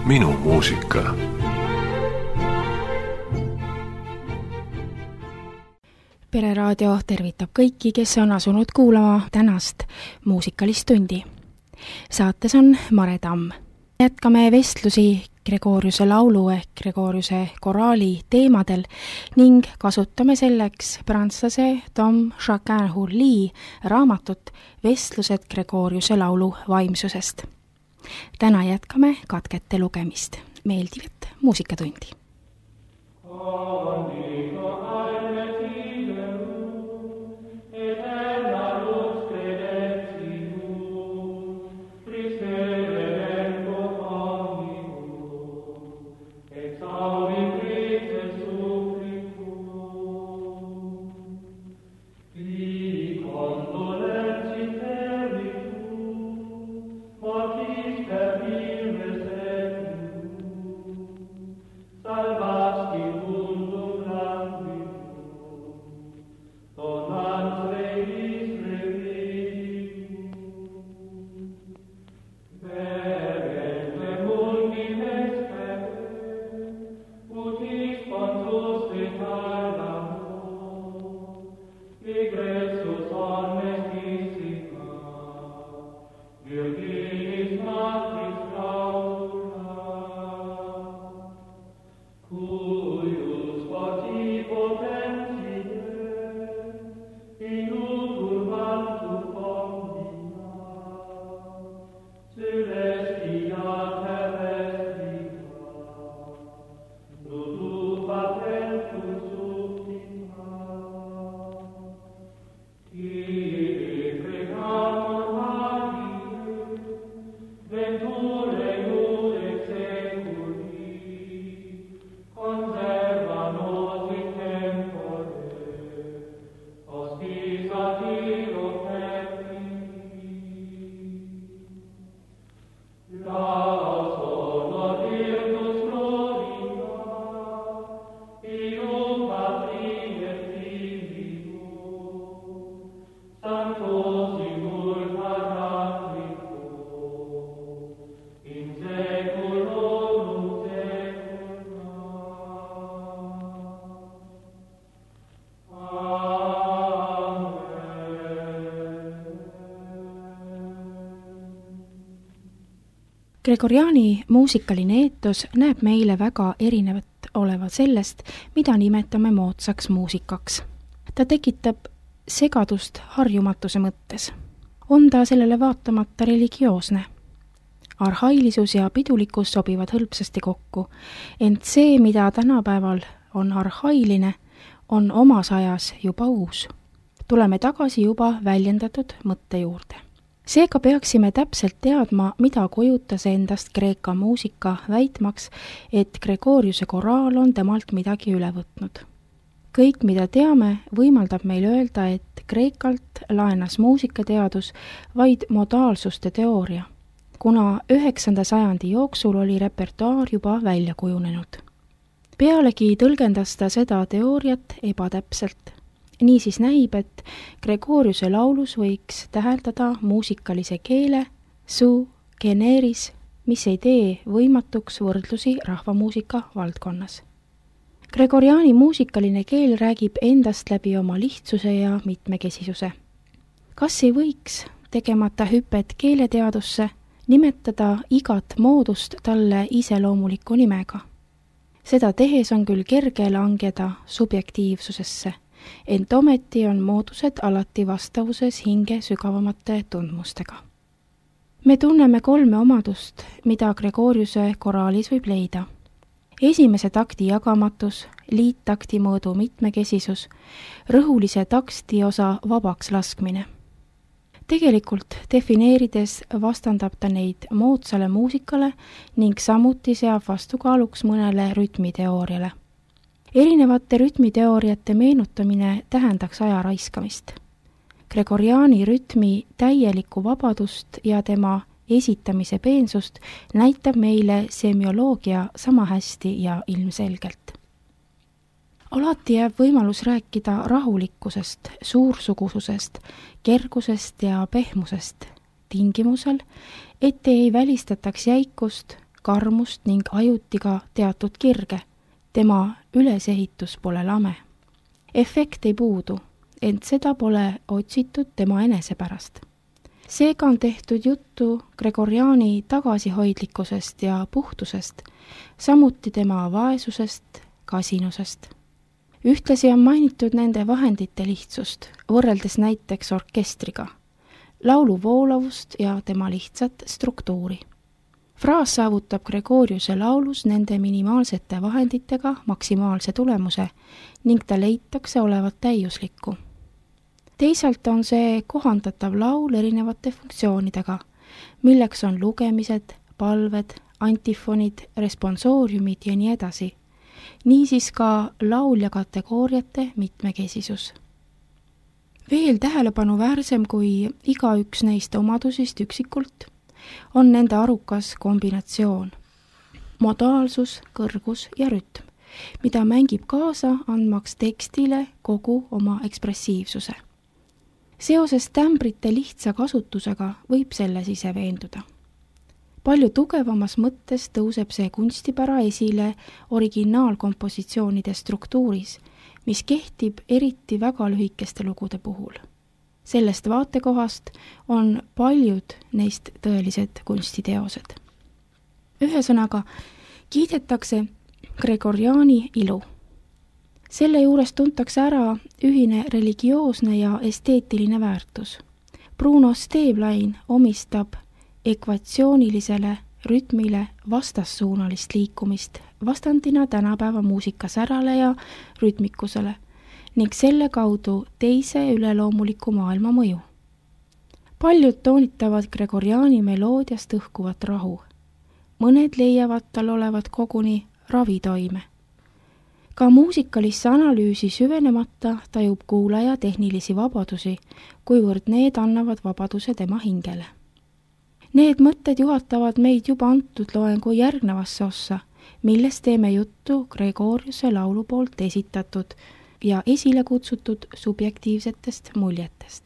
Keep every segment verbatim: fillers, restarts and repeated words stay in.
minu muusika. Pereraadio tervitab kõiki, kes on asunud kuulama tänast muusikalist tundi. Saates on Mare Tamm. Jätkame vestlusi Gregoriuse laulu ehk Gregoriuse koraali teemadel ning kasutame selleks prantslase Tom Chacun-Hurli raamatut Vestlused Gregoriuse laulu vaimsusest. Täna jätkame katkete lugemist. Meeldivat muusikatundi! Gregoriani muusikaline eetos näeb meile väga erinevat olevat sellest, mida nimetame moodsaks muusikaks. Ta tekitab segadust harjumatuse mõttes. On ta sellele vaatamata religioosne. Arhailisus ja pidulikkus sobivad hõlpsasti kokku, ent see, mida tänapäeval on arhailine, on omas ajas juba uus. Tuleme tagasi juba väljendatud mõtte juurde. Seega peaksime täpselt teadma, mida kujutas endast Kreeka muusika väitmaks, et Gregoriuse koraal on temalt midagi üle võtnud. Kõik, mida teame, võimaldab meil öelda, et Kreekalt laenas muusikateadus vaid modaalsuste teooria, kuna üheksanda sajandi jooksul oli repertuaar juba välja kujunenud. Pealegi tõlgendas ta seda teooriat ebatäpselt. Niisiis näib, et Gregoriuse laulus võiks täheldada muusikalise keele su generis, mis ei tee võimatuks võrdlusi rahvamuusika valdkonnas. Gregoriani muusikaline keel räägib endast läbi oma lihtsuse ja mitmekesisuse. Kas ei võiks, tegemata hüpet keeleteadusse, nimetada igat moodust talle iseloomuliku nimega? Seda tehes on küll kerge langeda subjektiivsusesse, ent ometi on moodused alati vastavuses hinge sügavamate tundmustega. Me tunneme kolme omadust, mida Gregoriuse koraalis võib leida. Esimese takti jagamatus, liittakti mõõdu mitmekesisus, rõhulise taksti osa vabaks laskmine. Tegelikult defineerides vastandab ta neid moodsale muusikale ning samuti seab vastukaaluks mõnele rütmiteooriale. Erinevate rütmiteooriate meenutamine tähendaks aja raiskamist. Gregoriani rütmi täielikku vabadust ja tema esitamise peensust näitab meile semioloogia sama hästi ja ilmselgelt. Alati jääb võimalus rääkida rahulikkusest, suursugususest, kergusest ja pehmusest, tingimusel, et ei välistataks jäikust, karmust ning ajuti ka teatud kirge. Tema ülesehitus pole lame. Efekt ei puudu, ent seda pole otsitud tema enese pärast. Seega on tehtud juttu Gregoriani tagasihoidlikkusest ja puhtusest, samuti tema vaesusest, kasinusest. Ühtlasi on mainitud nende vahendite lihtsust, võrreldes näiteks orkestriga, laulu voolavust ja tema lihtsat struktuuri. Fraas saavutab Gregoriuse laulus nende minimaalsete vahenditega maksimaalse tulemuse ning ta leitakse olevat täiuslikku. Teisalt on see kohandatav laul erinevate funktsioonidega, milleks on lugemised, palved, antifonid, responsooriumid ja nii edasi. Niisiis ka laulja kategooriate mitmekesisus. Veel tähelepanuväärsem kui igaüks neist omadusist üksikult on nende arukas kombinatsioon, modaalsus, kõrgus ja rütm, mida mängib kaasa andmaks tekstile kogu oma ekspressiivsuse. Seoses tämbrite lihtsa kasutusega võib selles ise veenduda. Palju tugevamas mõttes tõuseb see kunstipära esile originaalkompositsioonide struktuuris, mis kehtib eriti väga lühikeste lugude puhul. Sellest vaatekohast on paljud neist tõelised kunstiteosed. Ühesõnaga, kiidetakse Gregoriani ilu. Selle juures tuntakse ära ühine religioosne ja esteetiline väärtus. Bruno Stäblein omistab ekvatsioonilisele rütmile vastassuunalist liikumist vastandina tänapäeva muusikasärale ja rütmikusele ning selle kaudu teise üleloomuliku maailma mõju. Paljud toonitavad Gregoriani meloodiast õhkuvat rahu. Mõned leiavad tal olevat koguni ravitoime. Ka muusikalisse analüüsi süvenemata tajub kuulaja tehnilisi vabadusi, kuivõrd need annavad vabaduse tema hingele. Need mõtted juhatavad meid juba antud loengu järgnevasse ossa, milles teeme juttu Gregoriuse laulu poolt esitatud ja esile kutsutud subjektiivsetest muljetest.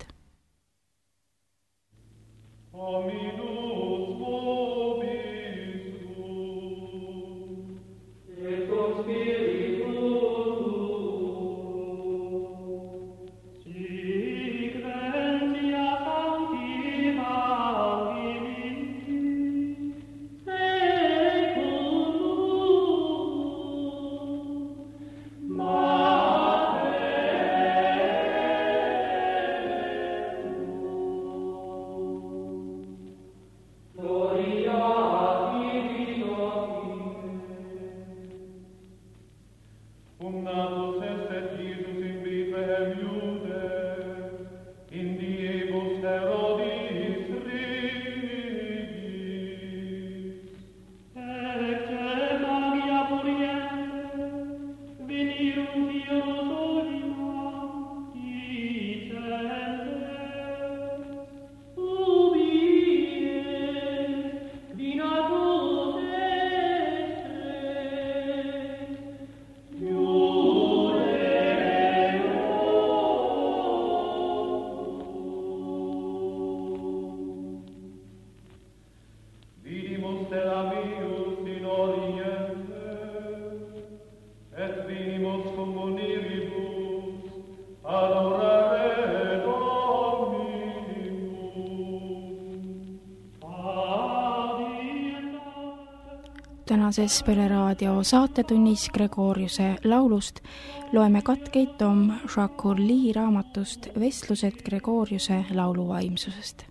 Tänases Pere Raadio saatetunnis Gregoriuse laulust loeme katkeid Tom Shakur-Lee raamatust Vestlused Gregoriuse laulu vaimsusest.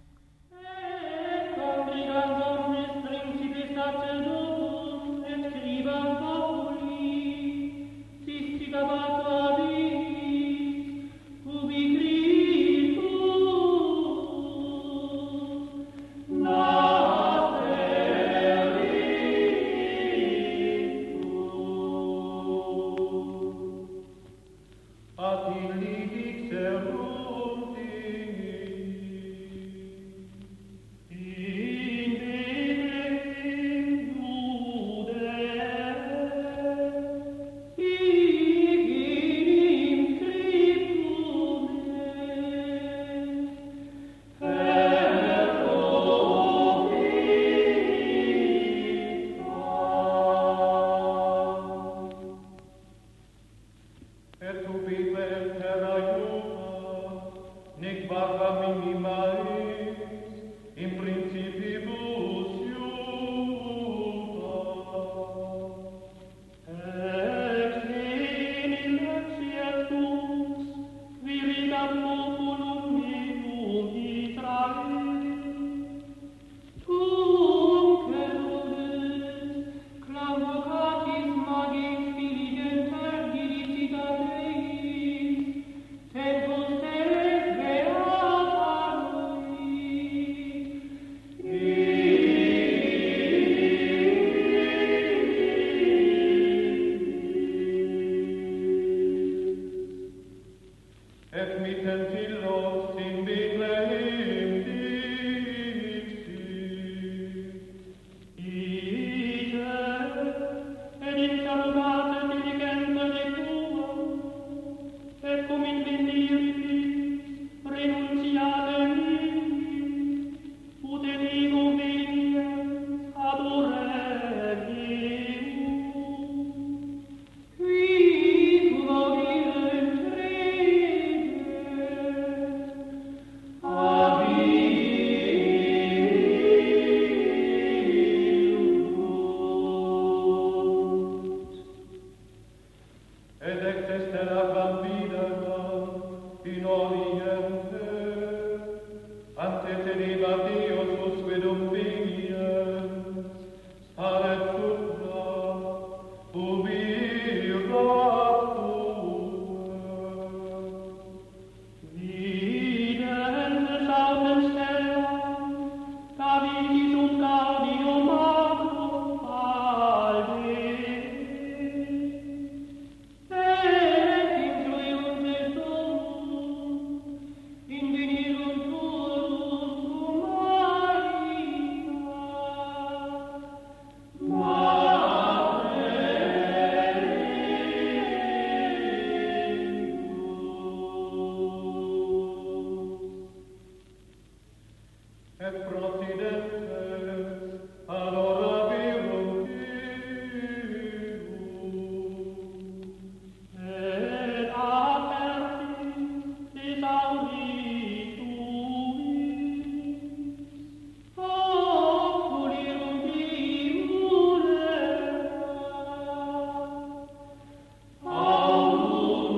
nec vaga minima est, in principibus iuta. Et enim etiet lux, virigam populum meum Israel. Tum cerules, clam vocatis magis diligenter dilicita Deis, tempus teres beata noi. Et mittent illos in Bethlehem dixit, ite, et interrogate diligente lectura, et cum in veniribis renunciate mihi, ut in ego veniens adorebimus, qui gloriam et ex estera bambina in oriente, ante teneba Deus usque dominiens, paret supra, ubirat tua. Videns autem stellam, Davidisum Gaudium magno alde, et influiuntes Domus, in venirum tuus cum Maria, Matre Deus. Et prosidentes adorabirum Deum, et apertis thesaurituis, oculirum primulera, aurum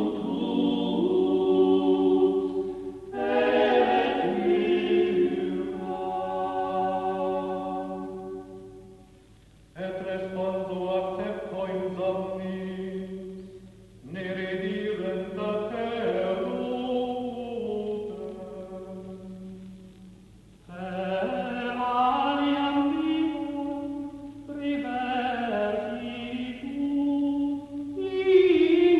tuus et mira. Et respondo accepto in somnis, ne redirent a Herodes. Per aliam vitam reversibus in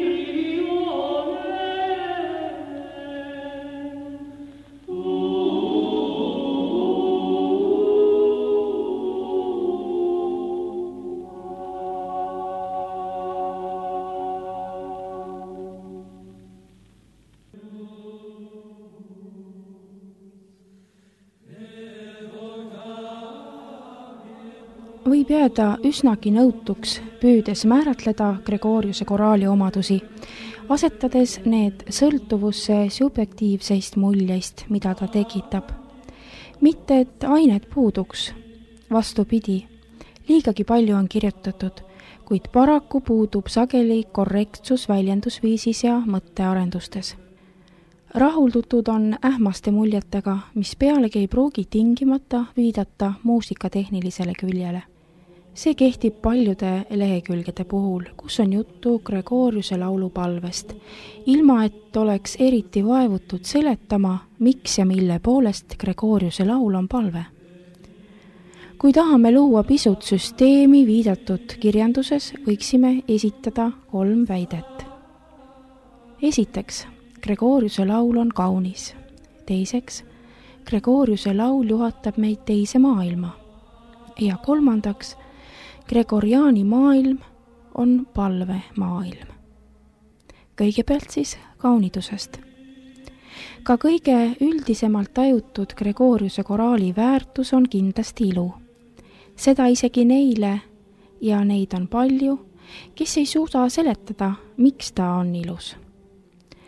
võib jääda üsnagi nõutuks, püüdes määratleda Gregoriuse koraali omadusi, asetades need sõltuvusse subjektiivseist muljeist, mida ta tekitab. Mitte, et ained puuduks, vastupidi, liigagi palju on kirjutatud, kuid paraku puudub sageli korrektsus väljendusviisis ja mõttearendustes. Rahuldutud on ähmaste muljetega, mis pealegi ei pruugi tingimata viidata muusikatehnilisele küljele. See kehtib paljude lehekülgede puhul, kus on juttu Gregoriuse laulupalvest, ilma et oleks eriti vaevutud seletama, miks ja mille poolest Gregoriuse laul on palve. Kui tahame luua pisut süsteemi viidatud kirjanduses, võiksime esitada kolm väidet. Esiteks, Gregoriuse laul on kaunis. Teiseks, Gregoriuse laul juhatab meid teise maailma. Ja kolmandaks, Gregoriaani maailm on palve maailm. Kõigepealt siis kaunidusest. Ka kõige üldisemalt tajutud Gregoriuse koraali väärtus on kindlasti ilu. Seda isegi neile, ja neid on palju, kes ei suuda seletada, miks ta on ilus.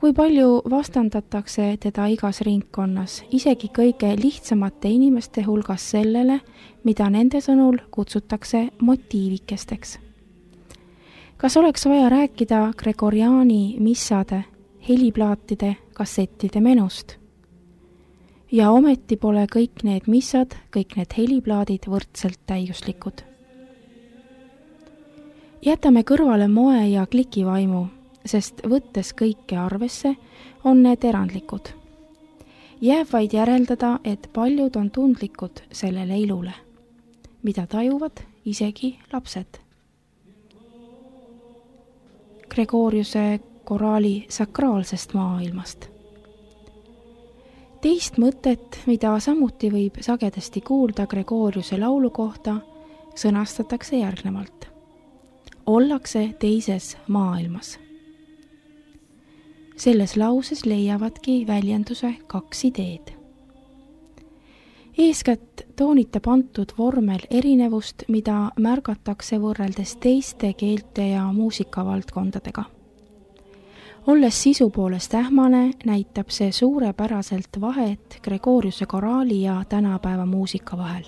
kui palju vastandatakse teda igas ringkonnas, isegi kõige lihtsamate inimeste hulgas sellele, mida nende sõnul kutsutakse motiivikesteks. Kas oleks vaja rääkida Gregoriani missade, heliplaatide, kassettide menust? Ja ometi pole kõik need missad, kõik need heliplaadid võrdselt täiuslikud. Jätame kõrvale moe ja klikivaimu, sest võttes kõike arvesse, on need erandlikud. Jääb vaid järeldada, et paljud on tundlikud sellele ilule, mida tajuvad isegi lapsed. Gregoriuse koraali sakraalsest maailmast. Teist mõtet, mida samuti võib sagedasti kuulda Gregoriuse laulu kohta, sõnastatakse järgnevalt. Ollakse teises maailmas. Selles lauses leiavadki väljenduse kaks ideed. Eeskätt toonitab antud vormel erinevust, mida märgatakse võrreldes teiste keelte ja muusikavaldkondadega. Olles sisu poolest ähmane, näitab see suurepäraselt vahet Gregoriuse koraali ja tänapäeva muusika vahel.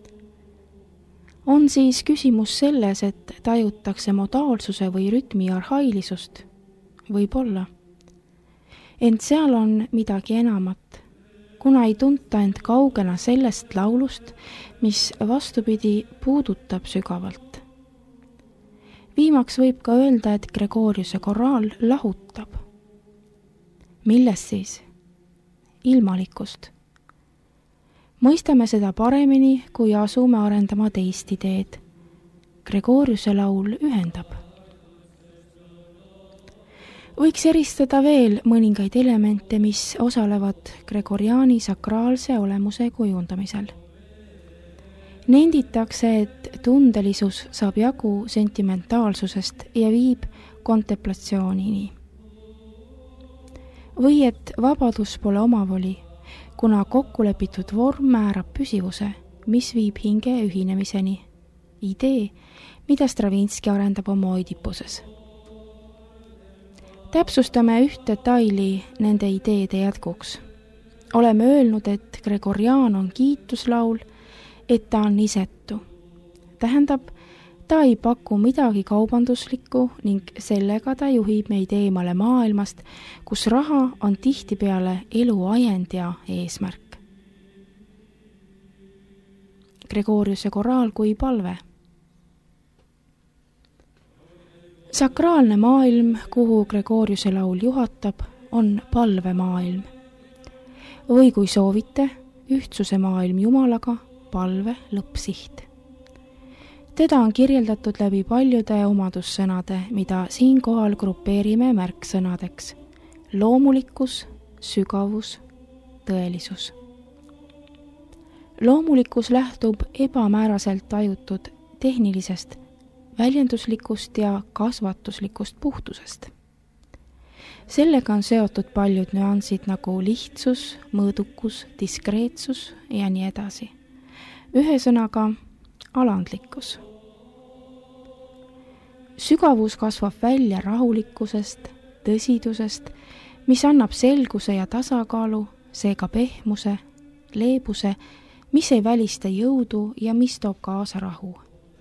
On siis küsimus selles, et tajutakse modaalsuse või rütmi arhailisust? Võib-olla. Ent seal on midagi enamat, kuna ei tunta end kaugena sellest laulust, mis vastupidi puudutab sügavalt. Viimaks võib ka öelda, et Gregoriuse koraal lahutab. Millest siis? Ilmalikust. Mõistame seda paremini, kui asume arendama teist ideed. Gregoriuse laul ühendab. Võiks eristada veel mõningaid elemente, mis osalevad Gregoriani sakraalse olemuse kujundamisel. Nenditakse, et tundelisus saab jagu sentimentaalsusest ja viib kontemplatsioonini. Või et vabadus pole omavoli, kuna kokkulepitud vorm määrab püsivuse, mis viib hinge ühinemiseni. Idee, mida Stravinski arendab oma oidipuses. Täpsustame üht detaili nende ideede jätkuks. Oleme öelnud, et Gregorian on kiituslaul, et ta on isetu. Tähendab, ta ei paku midagi kaubanduslikku ning sellega ta juhib meid eemale maailmast, kus raha on tihtipeale elu ajend ja eesmärk. Gregoriuse koraal kui palve. Sakraalne maailm, kuhu Gregoriuse laul juhatab, on palvemaailm. Või kui soovite, ühtsuse maailm Jumalaga, palve lõppsiht. Teda on kirjeldatud läbi paljude omadussõnade, mida siinkohal grupeerime märksõnadeks. Loomulikkus, sügavus, tõelisus. Loomulikkus lähtub ebamääraselt tajutud tehnilisest, väljenduslikust ja kasvatuslikust puhtusest. Sellega on seotud paljud nüansid nagu lihtsus, mõõdukus, diskreetsus ja nii edasi. Ühesõnaga, alandlikkus. Sügavus kasvab välja rahulikkusest, tõsidusest, mis annab selguse ja tasakaalu, seega pehmuse, leebuse, mis ei välista jõudu ja mis toob kaasa rahu.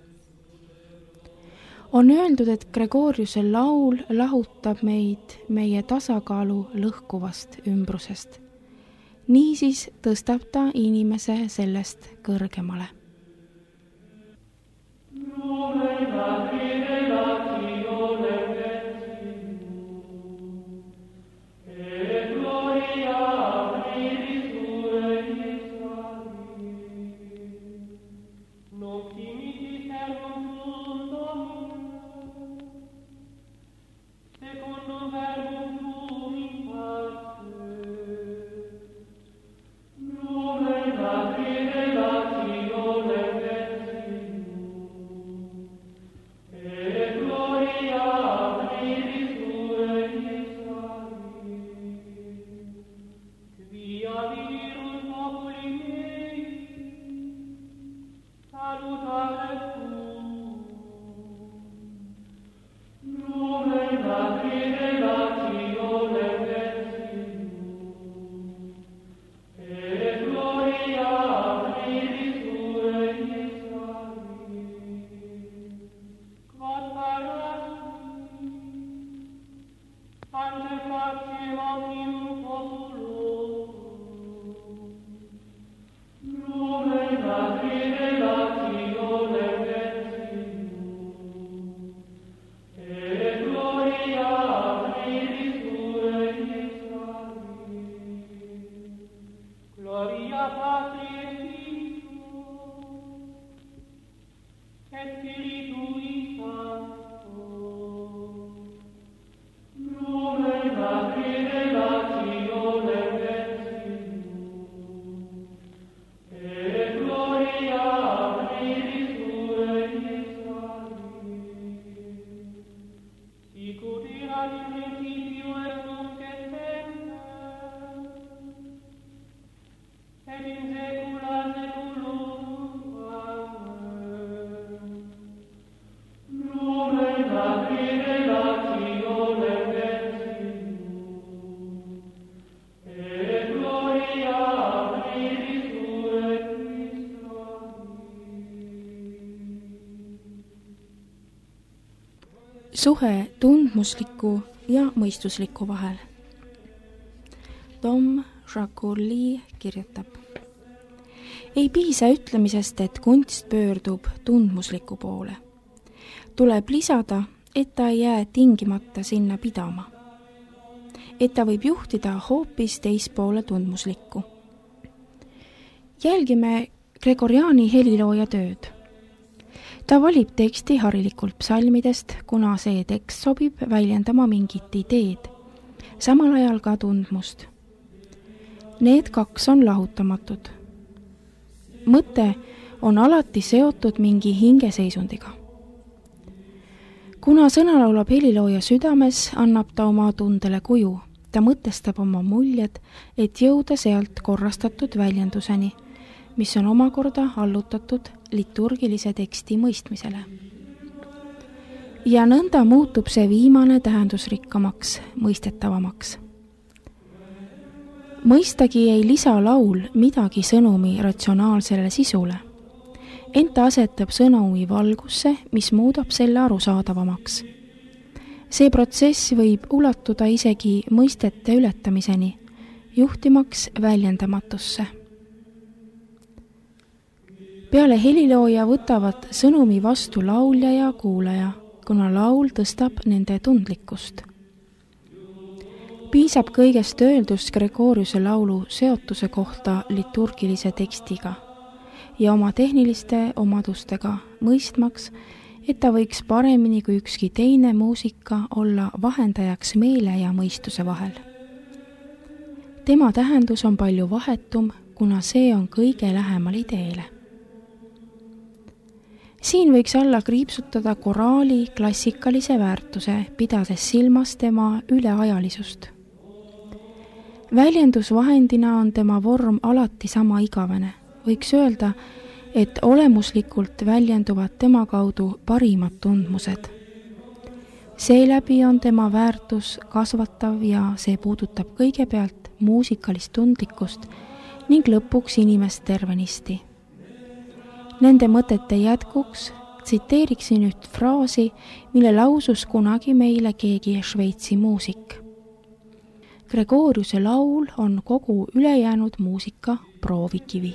On öeldud, et Gregoriuse laul lahutab meid meie tasakaalu lõhkuvast ümbrusest. Niisiis tõstab ta inimese sellest kõrgemale. Lumen suhe tundmusliku ja mõistusliku vahel. Tom Shakur-Lee kirjutab: ei piisa ütlemisest, et kunst pöördub tundmusliku poole. Tuleb lisada, et ta ei jää tingimata sinna pidama. Et ta võib juhtida hoopis teispoole tundmuslikku. Jälgime Gregoriani helilooja tööd. Ta valib teksti harilikult psalmidest, kuna see tekst sobib väljendama mingit ideed, samal ajal ka tundmust. Need kaks on lahutamatud. Mõte on alati seotud mingi hingeseisundiga. Kuna sõna laulab helilooja südames, annab ta oma tundele kuju. Ta mõtestab oma muljed, et jõuda sealt korrastatud väljenduseni, mis on omakorda allutatud liturgilise teksti mõistmisele. Ja nõnda muutub see viimane tähendusrikkamaks, mõistetavamaks. Mõistagi ei lisa laul midagi sõnumi ratsionaalsele sisule, ent ta asetab sõnumi valgusse, mis muudab selle arusaadavamaks. See protsess võib ulatuda isegi mõistete ületamiseni, juhtimaks väljendamatusse. Peale helilooja võtavad sõnumi vastu laulja ja kuulaja, kuna laul tõstab nende tundlikkust. Piisab kõigest öeldust Gregoriuse laulu seotuse kohta liturgilise tekstiga ja oma tehniliste omadustega mõistmaks, et ta võiks paremini kui ükski teine muusika olla vahendajaks meele ja mõistuse vahel. Tema tähendus on palju vahetum, kuna see on kõige lähemal ideele. Siin võiks alla kriipsutada koraali klassikalise väärtuse, pidades silmas tema üleajalisust. Väljendusvahendina on tema vorm alati sama igavene. Võiks öelda, et olemuslikult väljenduvad tema kaudu parimad tundmused. Seeläbi on tema väärtus kasvatav ja see puudutab kõigepealt muusikalist tundlikkust ning lõpuks inimest tervenisti. Nende mõtete jätkuks tsiteeriksin üht fraasi, mille lausus kunagi meile keegi Šveitsi muusik. Gregoriuse laul on kogu ülejäänud muusika proovikivi.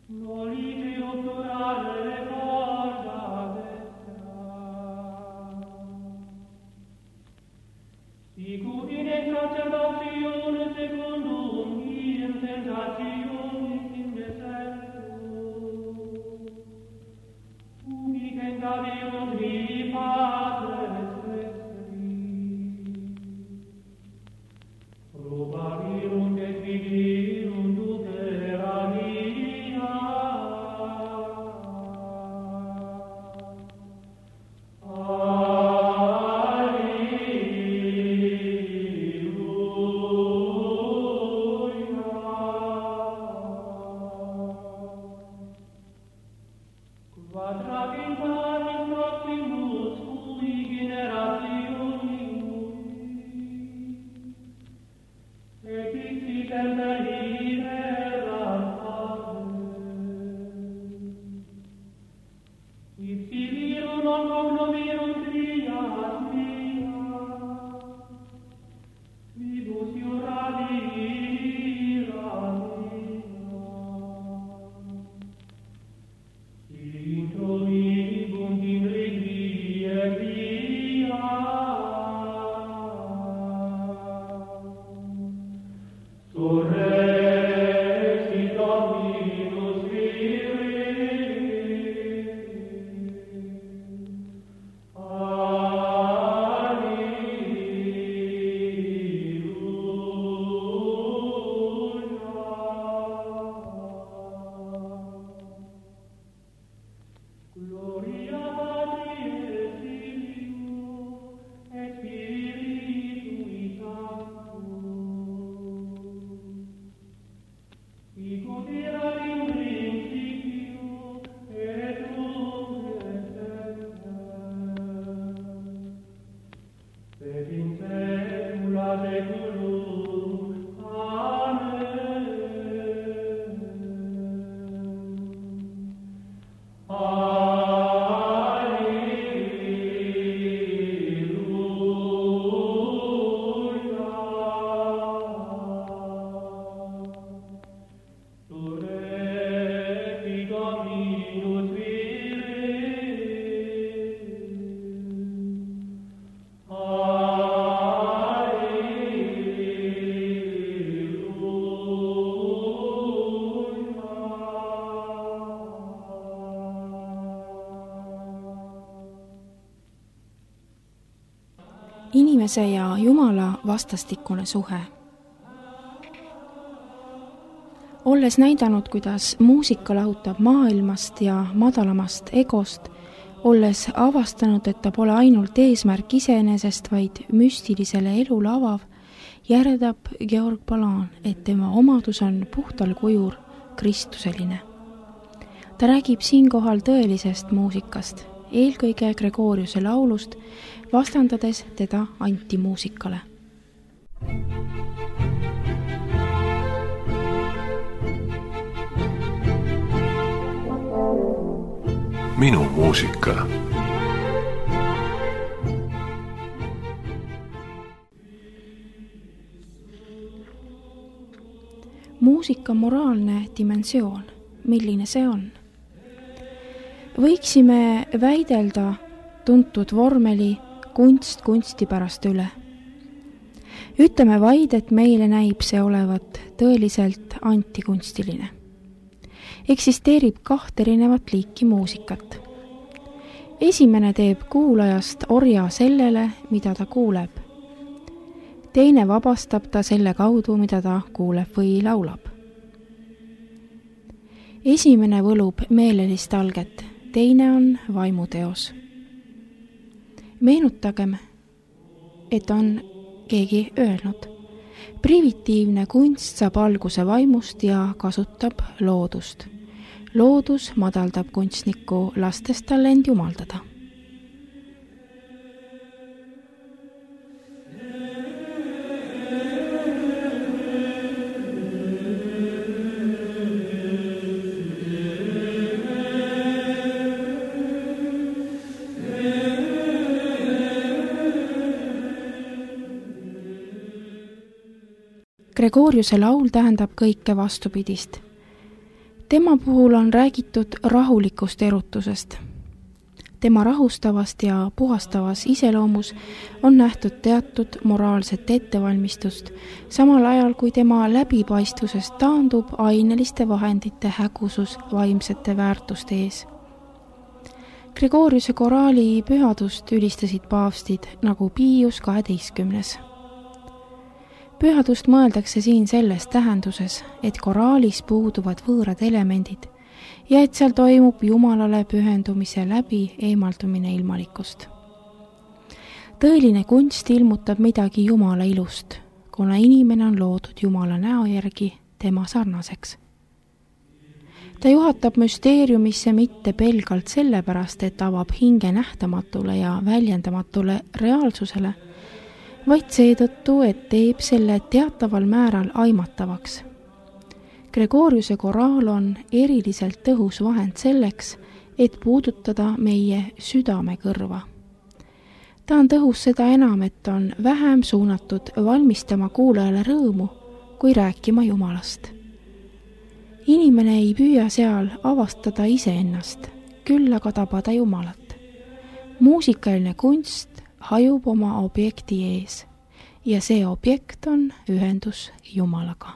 Inimese ja Jumala vastastikune suhe. Olles näidanud, kuidas muusika lahutab maailmast ja madalamast egost, olles avastanud, et ta pole ainult eesmärk iseenesest, vaid müstilisele elule avav, järeldab Georg Balan, et tema omadus on puhtal kujul kristuseline. Ta räägib siinkohal tõelisest muusikast, eelkõige Gregoriuse laulust, vastandades teda antimuusikale. Minu muusika. Muusika moraalne dimensioon, milline see on? Võiksime väidelda tuntud vormeli kunst kunsti pärast üle. Ütleme vaid, et meile näib see olevat tõeliselt antikunstiline. Eksisteerib kaht erinevat liiki muusikat. Esimene teeb kuulajast orja sellele, mida ta kuuleb. Teine vabastab ta selle kaudu, mida ta kuuleb või laulab. Esimene võlub meelelist alget, teine on vaimuteos. Meenutagem, et on keegi öelnud. Primitiivne kunst saab alguse vaimust ja kasutab loodust. Loodus madaldab kunstniku, lastes tal end jumaldada. Gregoriuse laul tähendab kõike vastupidist. tema puhul on räägitud rahulikust erutusest. Tema rahustavast ja puhastavas iseloomus on nähtud teatud moraalset ettevalmistust, samal ajal kui tema läbipaistvusest taandub aineliste vahendite hägusus vaimsete väärtuste ees. Gregoriuse koraali pühadust ülistasid paavstid nagu Pius kaheteistkümnes. Pühadust mõeldakse siin selles tähenduses, et koraalis puuduvad võõrad elemendid ja et seal toimub Jumalale pühendumise läbi eemaldumine ilmalikust. Tõeline kunst ilmutab midagi Jumala ilust, kuna inimene on loodud Jumala näo järgi tema sarnaseks. Ta juhatab müsteeriumisse mitte pelgalt sellepärast, et avab hinge nähtamatule ja väljendamatule reaalsusele, vaid seetõttu, et teeb selle teataval määral aimatavaks. Gregoriuse koraal on eriliselt tõhus vahend selleks, et puudutada meie südamekõrva. Ta on tõhus seda enam, et on vähem suunatud valmistama kuulajale rõõmu, kui rääkima Jumalast. Inimene ei püüa seal avastada iseennast, küll aga tabada Jumalat. Muusikaline kunst hajub oma objekti ees ja see objekt on ühendus Jumalaga.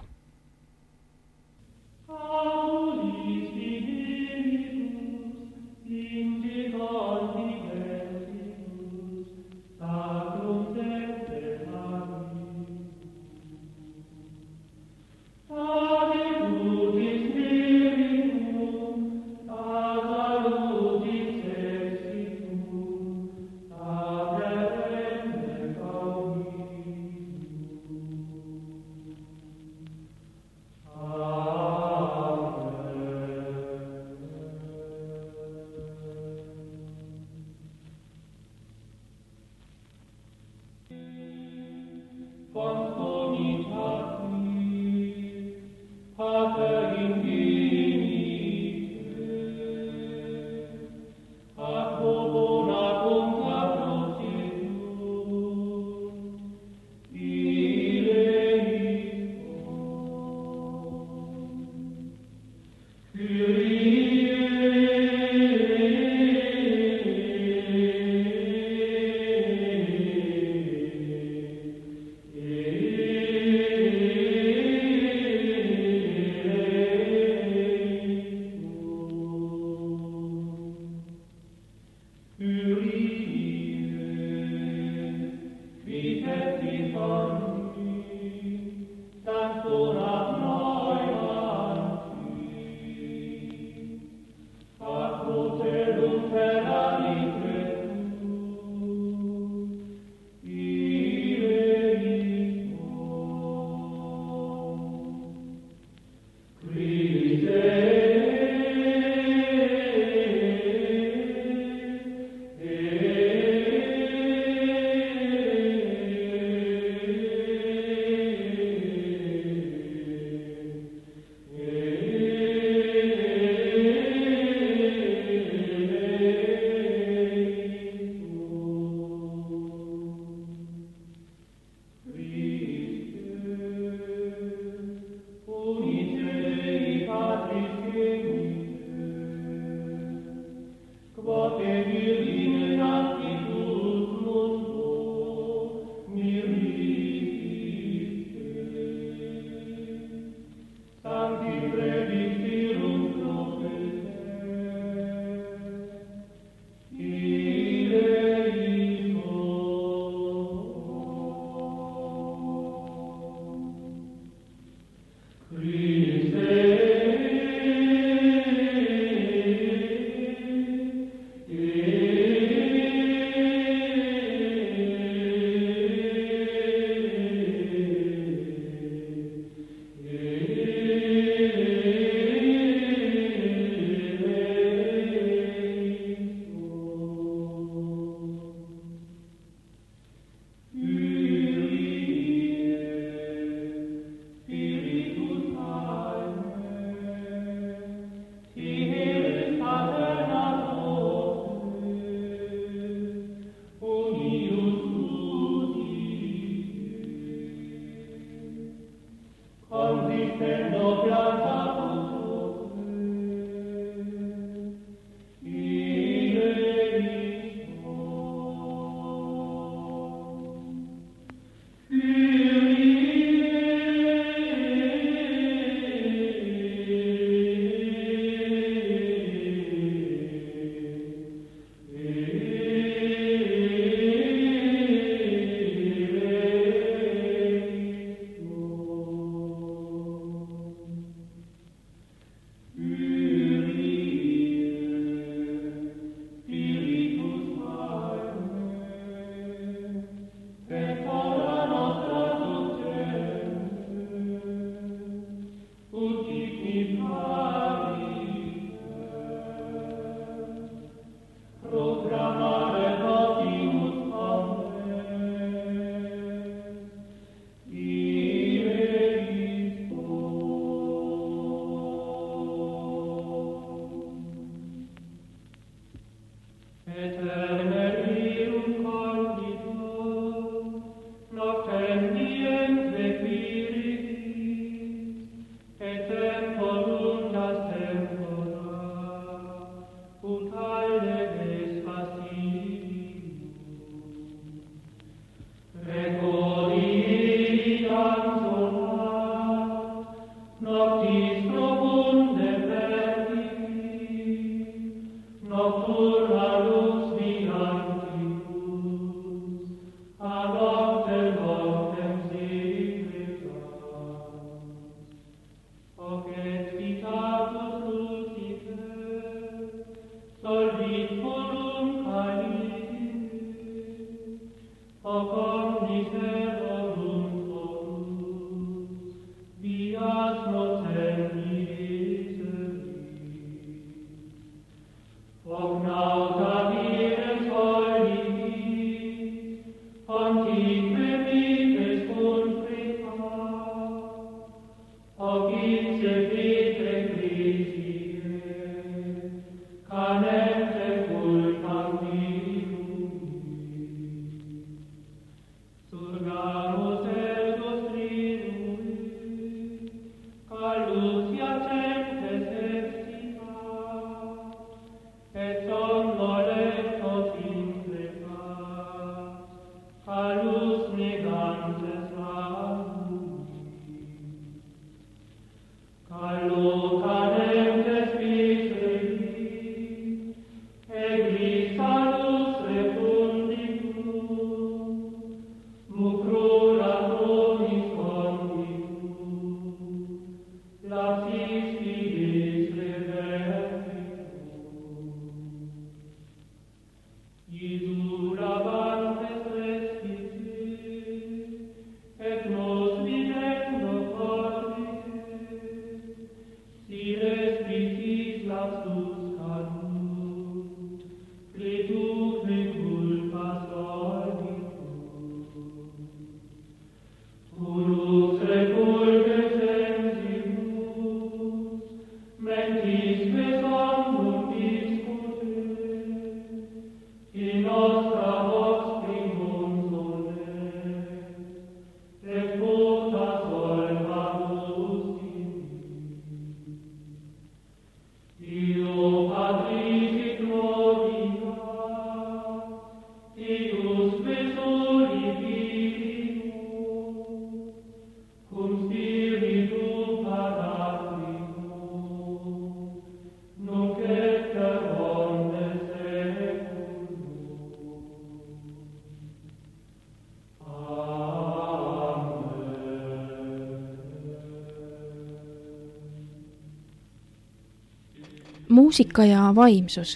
Muusika ja vaimsus.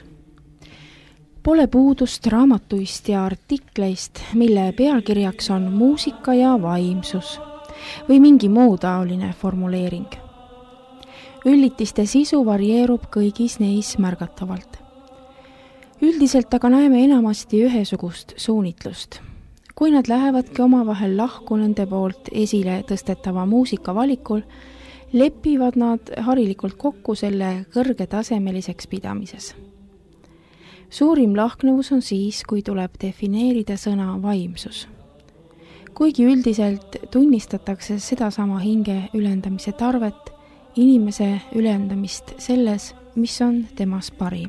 Pole puudust raamatuist ja artikleist, mille pealkirjaks on muusika ja vaimsus või mingi muu taoline formuleering. Üllitiste sisu varieerub kõigis neis märgatavalt. Üldiselt aga näeme enamasti ühesugust suunitlust. Kui nad lähevadki omavahel lahku nende poolt esile tõstetava muusika valikul, lepivad nad harilikult kokku selle kõrgetasemeliseks pidamises. Suurim lahknevus on siis, kui tuleb defineerida sõna vaimsus. Kuigi üldiselt tunnistatakse sedasama hinge ülendamise tarvet, inimese ülendamist selles, mis on temas parim.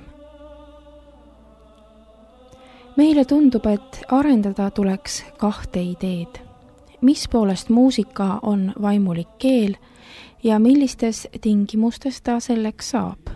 Meile tundub, et arendada tuleks kahte ideed. Mis poolest muusika on vaimulik keel ja millistes tingimustes ta selleks saab.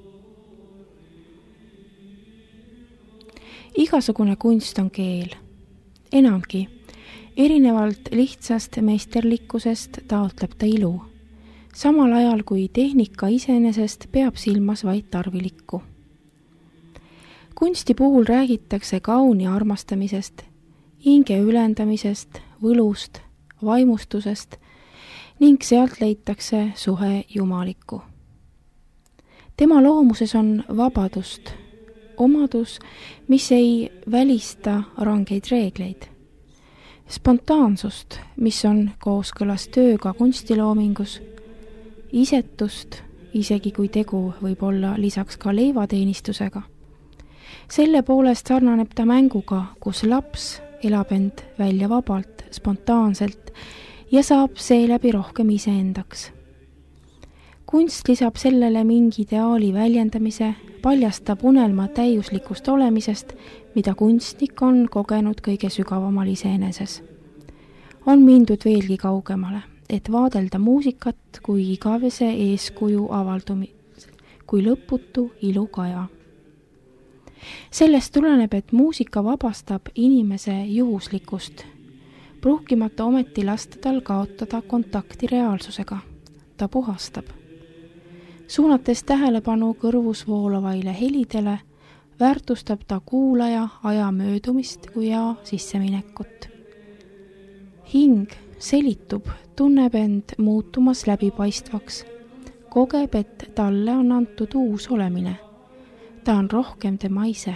Igasugune kunst on keel. Enamgi, erinevalt lihtsast meisterlikkusest taotleb ta ilu, samal ajal kui tehnika iseenesest peab silmas vaid tarvilikku. Kunsti puhul räägitakse kauni armastamisest, hinge ülendamisest, võlust, vaimustusest ning sealt leitakse suhe jumalikku. Tema loomuses on vabadust, omadus, mis ei välista rangeid reegleid. Spontaansust, mis on kooskõlas tööga kunstiloomingus, isetust, isegi kui tegu võib olla lisaks ka leivateenistusega. Selle poolest sarnaneb ta mänguga, kus laps elab end välja vabalt, spontaanselt ja saab seeläbi rohkem iseendaks. Kunst lisab sellele mingi ideaali väljendamise, paljastab unelma täiuslikust olemisest, mida kunstnik on kogenud kõige sügavamal iseeneses. On mindud veelgi kaugemale, et vaadelda muusikat kui igavese eeskuju avaldumi, kui lõputu ilukaja. Sellest tuleneb, et muusika vabastab inimese juhuslikust, pruhkimata ometi lasta tal kaotada kontakti reaalsusega. Ta puhastab. Suunates tähelepanu kõrvus voolavaile helidele, väärtustab ta kuulaja aja möödumist kui aja sisseminekut. Hing selitub, tunneb end muutumas läbipaistvaks, kogeb, et talle on antud uus olemine. ta on rohkem tema ise.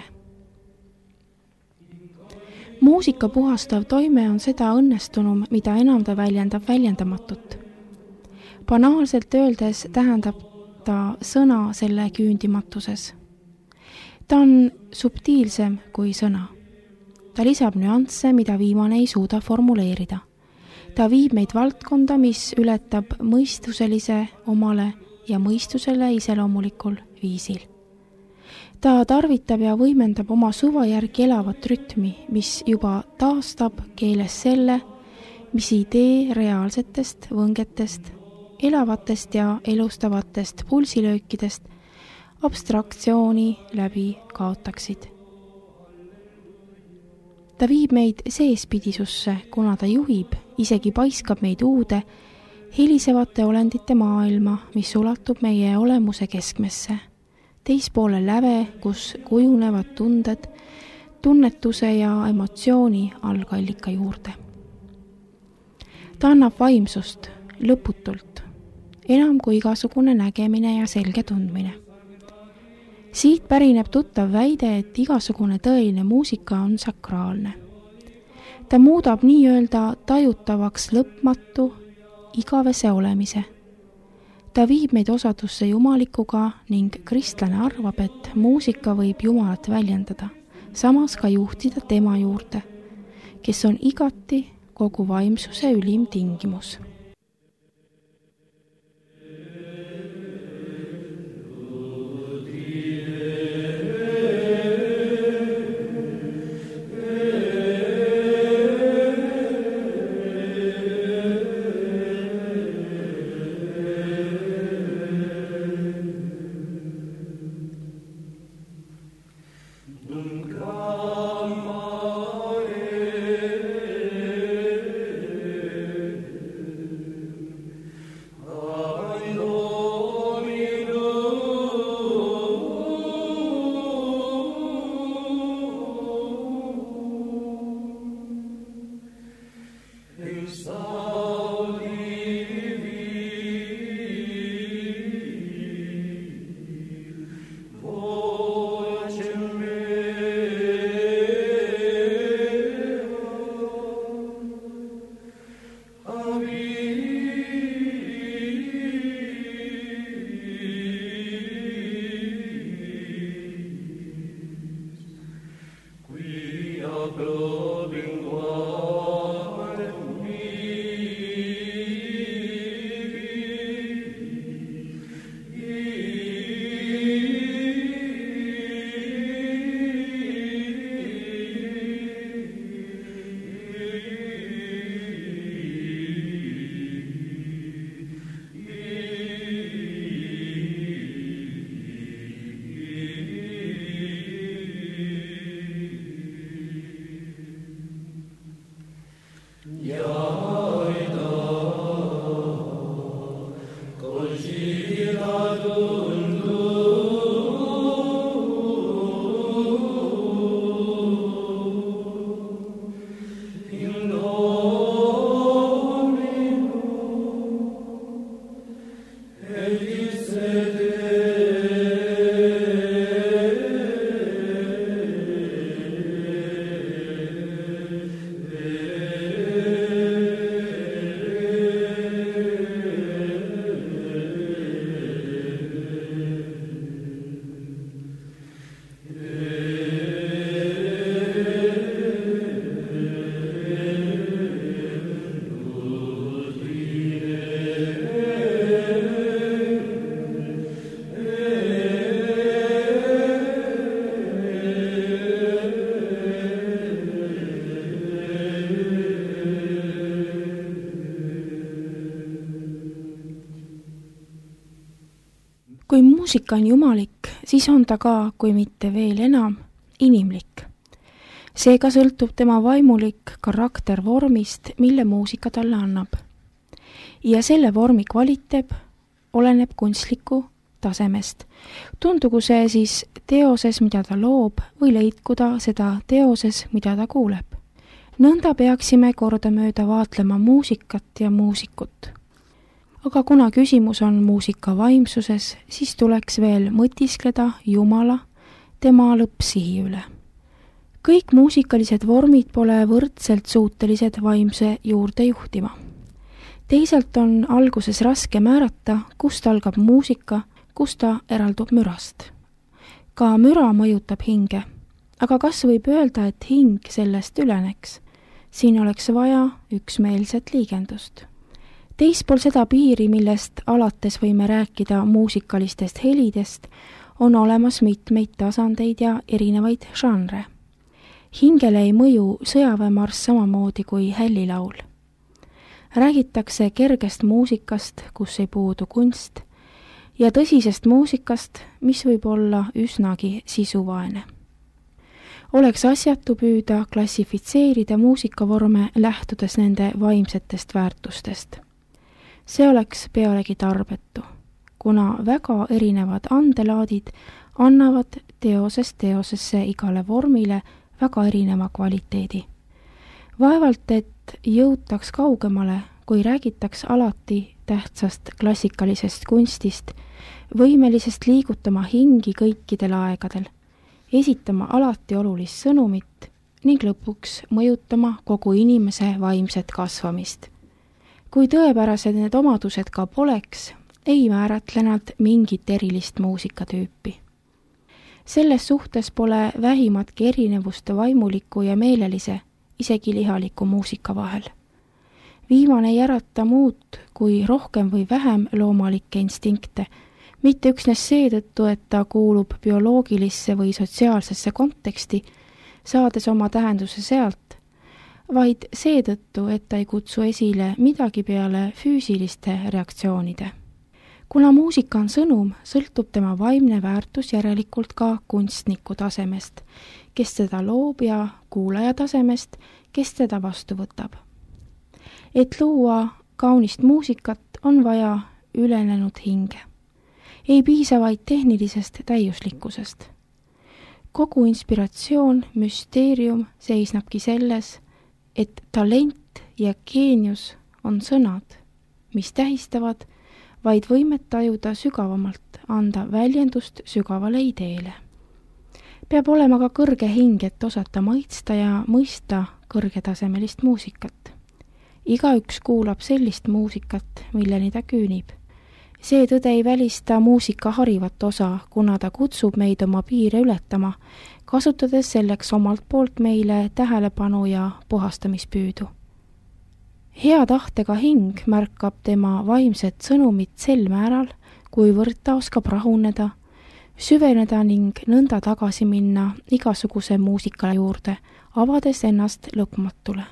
Muusika puhastav toime on seda õnnestunum, mida enam ta väljendab väljendamatut. Banaalselt öeldes tähendab ta sõna selle küündimatuses. Ta on subtiilsem kui sõna. Ta lisab nüansse, mida viimane ei suuda formuleerida. Ta viib meid valdkonda, mis ületab mõistuselise omale ja mõistusele iseloomulikul viisil. Ta tarvitab ja võimendab oma suva järgi elavat rütmi, mis juba taastab keeles selle, mis idee reaalsetest võngetest, elavatest ja elustavatest pulsilöökidest abstraktsiooni läbi kaotaksid. Ta viib meid seespidisusse, kuna ta juhib, isegi paiskab meid uude, helisevate olendite maailma, mis ulatub meie olemuse keskmesse. Teispoole läve, kus kujunevad tunded, tunnetuse ja emotsiooni algallika juurde. Ta annab vaimsust lõputult, enam kui igasugune nägemine ja selge tundmine. Siit pärineb tuttav väide, et igasugune tõeline muusika on sakraalne. Ta muudab nii-öelda tajutavaks lõpmatu, igavese olemise. Ta viib meid osadusse jumalikuga ning kristlane arvab, et muusika võib Jumalat väljendada, samas ka juhtida tema juurde, kes on igati kogu vaimsuse ülim tingimus. Kui muusika on jumalik, siis on ta ka, kui mitte veel enam, inimlik. Seega sõltub tema vaimulik karakter vormist, mille muusika talle annab. Ja selle vormi kvaliteet oleneb kunstliku tasemest. Tundugu see siis teoses, mida ta loob, või leidkuda seda teoses, mida ta kuuleb. Nõnda peaksime kordamööda vaatlema muusikat ja muusikut. Aga kuna küsimus on muusika vaimsuses, siis tuleks veel mõtiskleda Jumala tema lõppsihi üle. Kõik muusikalised vormid pole võrdselt suutelised vaimse juurde juhtima. Teisalt on alguses raske määrata, kust algab muusika, kust ta eraldub mürast. Ka müra mõjutab hinge, aga kas võib öelda, et hing sellest üleneks? Siin oleks vaja üksmeelset liigendust. Teispool seda piiri, millest alates võime rääkida muusikalistest helidest, on olemas mitmeid tasandeid ja erinevaid žanre. Hingele ei mõju sõjaväemarss samamoodi kui hällilaul. Räägitakse kergest muusikast, kus ei puudu kunst, ja tõsisest muusikast, mis võib olla üsnagi sisuvaene. Oleks asjatu püüda klassifitseerida muusikavorme lähtudes nende vaimsetest väärtustest. See oleks pealegi tarbetu, kuna väga erinevad andelaadid annavad teosest teosesse igale vormile väga erineva kvaliteedi. Vaevalt, et jõutaks kaugemale, kui räägitaks alati tähtsast klassikalisest kunstist, võimelisest liigutama hingi kõikidel aegadel, esitama alati olulist sõnumit ning lõpuks mõjutama kogu inimese vaimset kasvamist. Kui tõepärased need omadused ka poleks, ei määratle nad mingit erilist muusikatüüpi. Selles suhtes pole vähimatki erinevust vaimuliku ja meelelise, isegi lihaliku muusika vahel. Viimane ei ärata muud kui rohkem või vähem loomalikke instinkte, mitte üksnes seetõttu, et ta kuulub bioloogilisse või sotsiaalsesse konteksti, saades oma tähenduse sealt, vaid seetõttu, et ta ei kutsu esile midagi peale füüsiliste reaktsioonide. Kuna muusika on sõnum, sõltub tema vaimne väärtus järelikult ka kunstniku tasemest, kes teda loob, ja kuulaja tasemest, kes teda vastu võtab. Et luua kaunist muusikat, on vaja ülenenud hinge. Ei piisa vaid tehnilisest täiuslikkusest. Kogu inspiratsioon, müsteerium seisnabki selles, et talent ja geenius on sõnad, mis tähistavad vaid võimet tajuda sügavamalt, anda väljendust sügavale ideele. Peab olema ka kõrge hing, et osata mõista ja mõista kõrgetasemelist muusikat. Igaüks kuulab sellist muusikat, milleni ta küünib. See tõde ei välista muusika harivat osa, kuna ta kutsub meid oma piire ületama, kasutades selleks omalt poolt meile tähelepanu ja puhastamispüüdu. Hea tahtega hing märkab tema vaimset sõnumit sel määral, kuivõrd ta oskab rahuneda, süveneda ning nõnda tagasi minna igasuguse muusika juurde, avades ennast lõpmatule.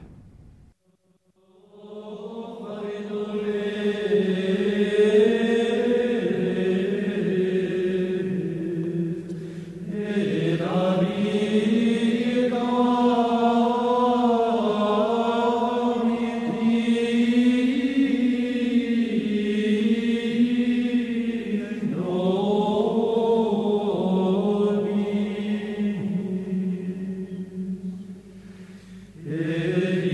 Amen.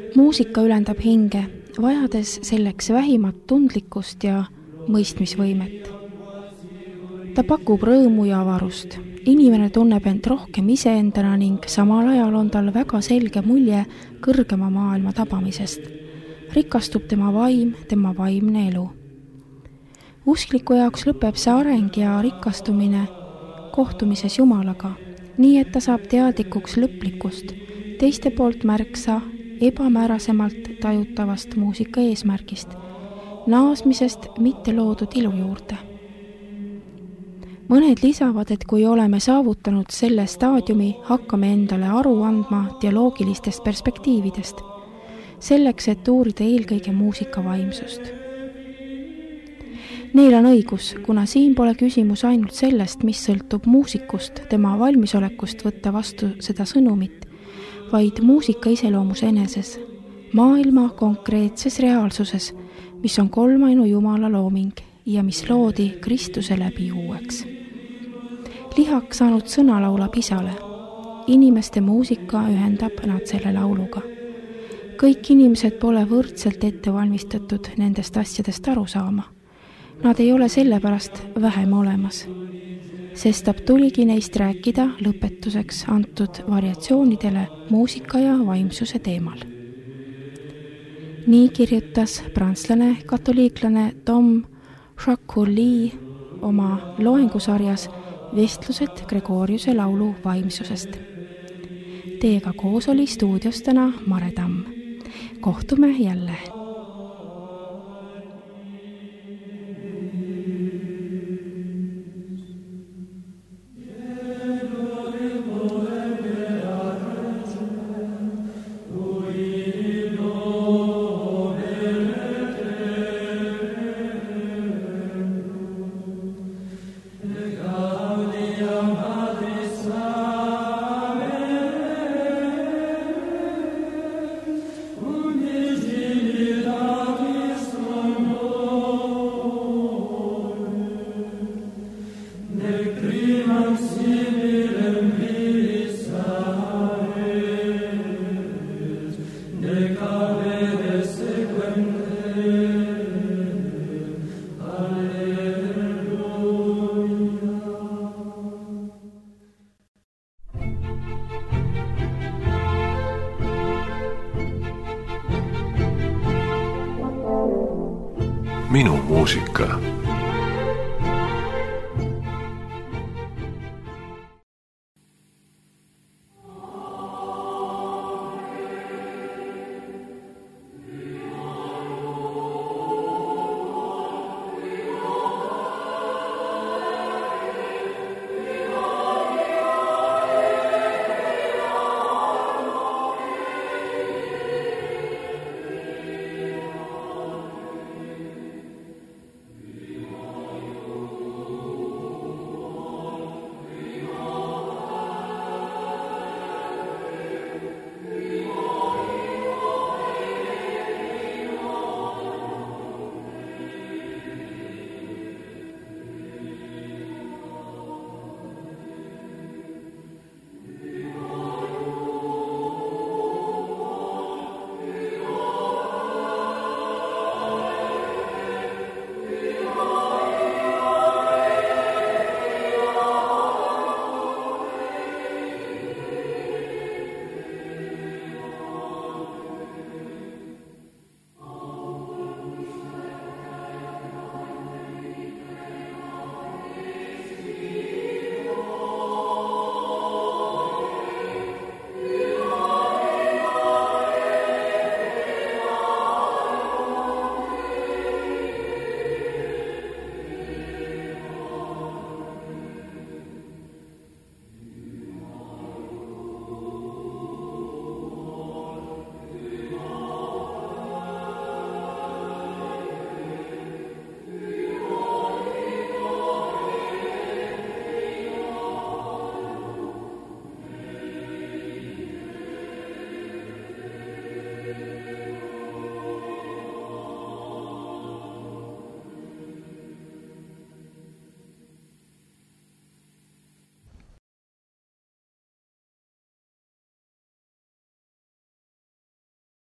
muusika ülendab hinge, vajades selleks vähimat tundlikkust ja mõistmisvõimet. Ta pakub rõõmu ja avarust. Inimene tunneb end rohkem iseendana ning samal ajal on tal väga selge mulje kõrgema maailma tabamisest. Rikastub tema vaim, tema vaimne elu. Uskliku jaoks lõpeb see areng ja rikastumine kohtumises Jumalaga, nii et ta saab teadlikuks lõplikust, teiste poolt märksa ebamäärasemalt tajutavast muusika eesmärgist, naasmisest mitte loodud ilu juurde. Mõned lisavad, et kui oleme saavutanud selle staadiumi, hakkame endale aru andma dialoogilistest perspektiividest, selleks, et uurida eelkõige muusika vaimsust. Neil on õigus, kuna siin pole küsimus ainult sellest, mis sõltub muusikust, tema valmisolekust võtta vastu seda sõnumit, vaid muusika iseloomus eneses, maailma konkreetses reaalsuses, mis on kolmainu Jumala looming ja mis loodi Kristuse läbi uueks. Lihaks saanud sõna laulab isale. Inimeste muusika ühendab nad selle lauluga. Kõik inimesed pole võrdselt ette valmistatud nendest asjadest aru saama. Nad ei ole sellepärast vähem olemas. Sestap tuligi neist rääkida lõpetuseks antud variatsioonidele muusika ja vaimsuse teemal. Nii kirjutas prantslane katoliiklane Tom Chacouli oma loengusarjas Vestlused Gregoriuse laulu vaimsusest. Teiega koos oli stuudios täna Mare Tamm. Kohtume jälle. Minu muusika.